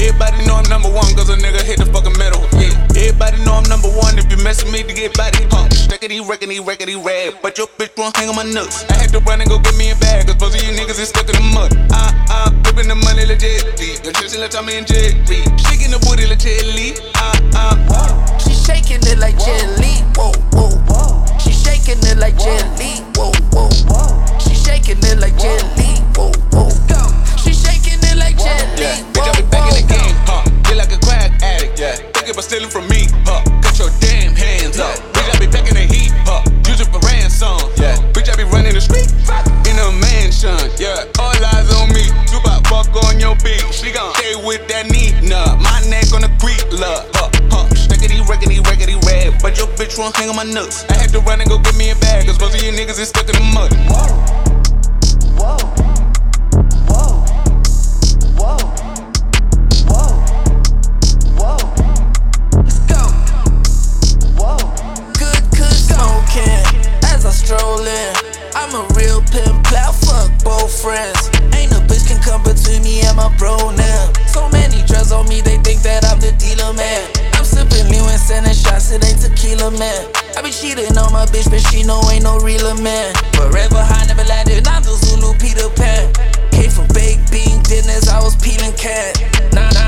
Everybody know I'm number one, cause a nigga hit the fucking metal. Yeah. Everybody know I'm number one. If you mess with me to get body, Stackity, reckity, rag. But your bitch won't hang on my nuts. I had to run and go get me a bag, cause most of you niggas is stuck in the mud. Whipping the money legitly. Your chicken let me in jelly. Shaking the booty legitly. She shaking it like jelly. Whoa, whoa. She shaking it like jelly. Whoa, whoa. She shaking it like jelly. Whoa, whoa. She shaking it like jelly. Yeah, bitch, I be back in the game, Feel like a crack addict, yeah. Thinking about stealing from me, Cut your damn hands up. Bitch, I be back in the heat, Use it for ransom, yeah. Bitch, I be running the street, in a mansion, yeah. All eyes on me, Tupac fuck on your beat. She gon' stay with that knee, my neck on the creek, love, Stackity, reckity, rag. But your bitch won't hang on my nuts. I had to run and go get me a bag, cause most of you niggas is stuck in the mud. Whoa. Let's go. Whoa. Good smoking as I stroll in. I'm a real pimp, plow, fuck both friends. Ain't no bitch can come between me and my bro now. So many drugs on me, they think that I'm the dealer, man. I'm sipping lean and sending shots, it ain't tequila, man. I be cheating on my bitch, but she know ain't no realer, man. Forever high, never landed, I'm the Zulu Peter Pan. Came from baked bean dinners, I was peeling cat. Nah,